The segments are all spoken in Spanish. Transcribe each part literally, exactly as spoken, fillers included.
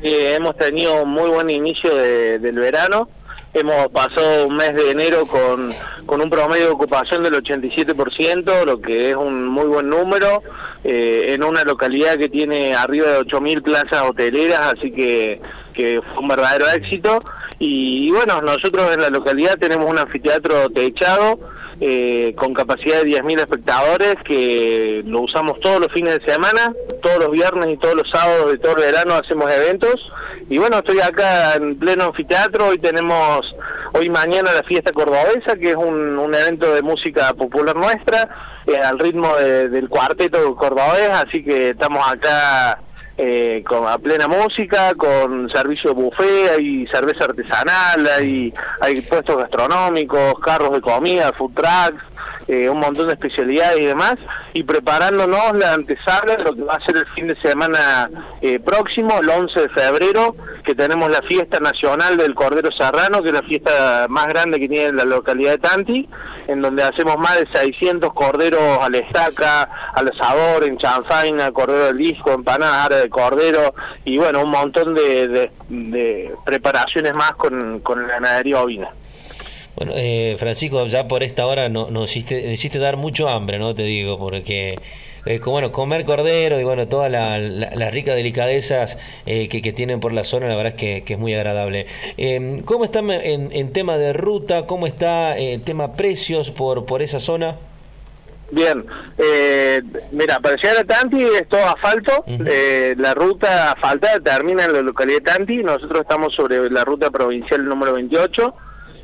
que hemos tenido un muy buen inicio de, del verano. Hemos pasado un mes de enero con, con un promedio de ocupación del ochenta y siete por ciento, lo que es un muy buen número, eh, en una localidad que tiene arriba de ocho mil plazas hoteleras, así que, que fue un verdadero éxito. Y, y bueno, nosotros en la localidad tenemos un anfiteatro techado, eh, con capacidad de diez mil espectadores, que lo usamos todos los fines de semana, todos los viernes y todos los sábados de todo el verano hacemos eventos. Y bueno, estoy acá en pleno anfiteatro. Hoy tenemos, hoy y mañana, la fiesta cordobesa, que es un, un evento de música popular nuestra, eh, al ritmo de, del cuarteto cordobés, así que estamos acá eh, con a plena música, con servicio de buffet, hay cerveza artesanal, hay, hay puestos gastronómicos, carros de comida, food trucks, eh, un montón de especialidades y demás, y preparándonos la antesala de lo que va a ser el fin de semana eh, próximo, el once de febrero, que tenemos la fiesta nacional del Cordero Serrano, que es la fiesta más grande que tiene la localidad de Tanti, en donde hacemos más de seiscientos corderos a la estaca, al asador, en chanfaina, cordero del disco, empanadas árabes de cordero, y bueno, un montón de, de, de preparaciones más con, con la ganadería ovina. Bueno, eh, Francisco, ya por esta hora nos no hiciste, hiciste dar mucho hambre, ¿no? Te digo, porque eh, bueno, comer cordero y bueno, todas las la, la ricas delicadezas eh, que, que tienen por la zona, la verdad es que, que es muy agradable. Eh, ¿Cómo está en, en tema de ruta? ¿Cómo está en eh, tema precios por, por esa zona? Bien, eh, mira, para llegar a Tanti es todo asfalto. Uh-huh. eh, la ruta asfaltada termina en la localidad de Tanti. Nosotros estamos sobre la ruta provincial número veintiocho.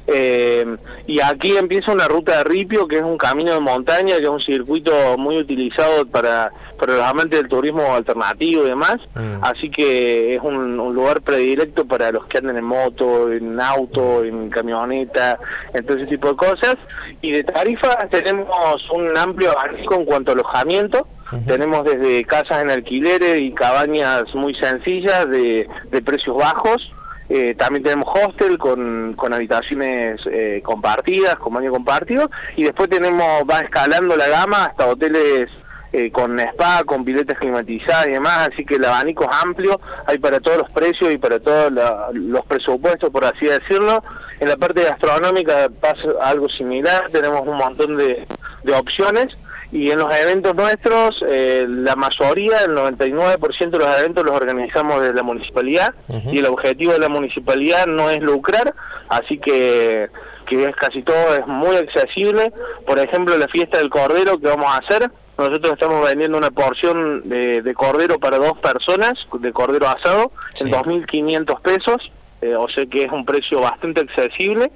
Eh, y aquí empieza una ruta de ripio, que es un camino de montaña, que es un circuito muy utilizado para, para los amantes del turismo alternativo y demás, mm. así que es un, un lugar predilecto para los que andan en moto, en auto, en camioneta, en todo ese tipo de cosas. Y de tarifas tenemos un amplio abanico en cuanto a alojamiento. Uh-huh. Tenemos desde casas en alquileres y cabañas muy sencillas de, de precios bajos. Eh, también tenemos hostel con, con habitaciones eh, compartidas, con baño compartido, y después tenemos, va escalando la gama hasta hoteles eh, con spa, con piletas climatizadas y demás, así que el abanico es amplio, hay para todos los precios y para todos la, los presupuestos, por así decirlo. En la parte gastronómica pasa algo similar, tenemos un montón de, de opciones. Y en los eventos nuestros, eh, la mayoría, el noventa y nueve por ciento de los eventos los organizamos desde la municipalidad. Uh-huh. Y el objetivo de la municipalidad no es lucrar, así que, que es casi todo, es muy accesible. Por ejemplo, la fiesta del cordero que vamos a hacer, nosotros estamos vendiendo una porción de, de cordero para dos personas, de cordero asado, sí, en dos mil quinientos pesos. Eh, o sea que es un precio bastante accesible,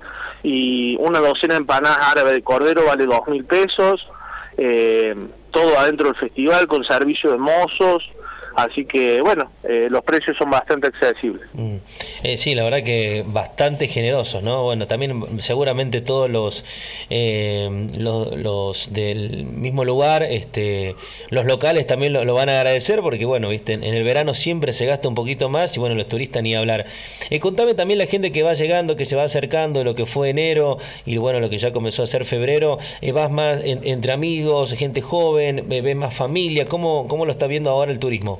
y una docena de empanadas árabes de cordero vale dos mil pesos. Eh, todo adentro del festival con servicio de mozos, así que bueno, eh, los precios son bastante accesibles. Mm. Eh, sí, la verdad que bastante generosos, ¿no? Bueno, también seguramente todos los eh, los, los del mismo lugar, este, los locales también lo, lo van a agradecer, porque bueno, viste, en, en el verano siempre se gasta un poquito más y bueno, los turistas ni hablar. Eh, contame también la gente que va llegando, que se va acercando, lo que fue enero y bueno, lo que ya comenzó a ser febrero. Eh, vas más en, entre amigos, gente joven, eh, ves más familia. ¿Cómo, cómo lo está viendo ahora el turismo?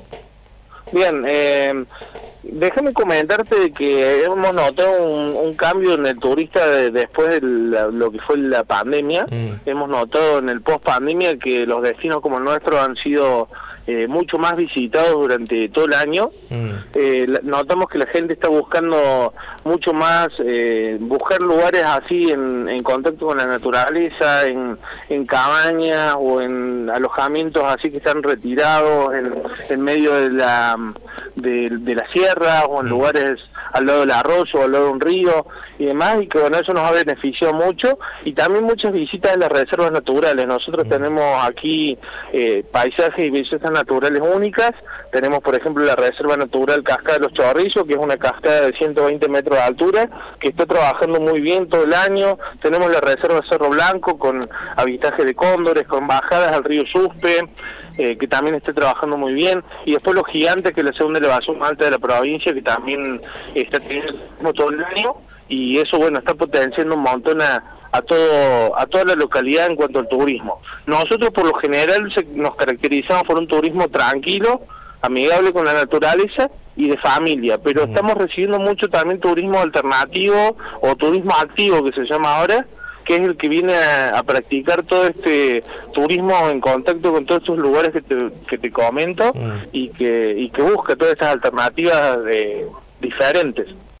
Bien, eh, déjame comentarte que hemos notado un, un cambio en el turista de, después de la, lo que fue la pandemia. Mm. Hemos notado en el post-pandemia que los destinos como el nuestro han sido eh, mucho más visitados durante todo el año. Mm. Eh, notamos que la gente está buscando mucho más, eh, buscar lugares así en, en contacto con la naturaleza, en, en cabañas o en alojamientos así que están retirados en, en medio de la de, de la sierra o en mm. lugares al lado del arroyo o al lado de un río y demás, y que bueno, eso nos ha beneficiado mucho. Y también muchas visitas en las reservas naturales. Nosotros mm. tenemos aquí eh, paisajes y bellezas naturales únicas. Tenemos, por ejemplo, la Reserva Natural Cascada de los Chorrillos, que es una cascada de ciento veinte metros de altura, que está trabajando muy bien todo el año. Tenemos la Reserva Cerro Blanco, con avistaje de cóndores, con bajadas al río Suspe, eh, que también está trabajando muy bien. Y después Los Gigantes, que es la segunda elevación más alta de la provincia, que también está teniendo todo el año. Y eso, bueno, está potenciando un montón a, a todo a toda la localidad en cuanto al turismo. Nosotros, por lo general, se, nos caracterizamos por un turismo tranquilo, amigable con la naturaleza, y de familia, pero uh-huh. estamos recibiendo mucho también turismo alternativo o turismo activo que se llama ahora, que es el que viene a, a practicar todo este turismo en contacto con todos estos lugares que te, que te comento uh-huh. y que y que busca todas estas alternativas de, diferentes.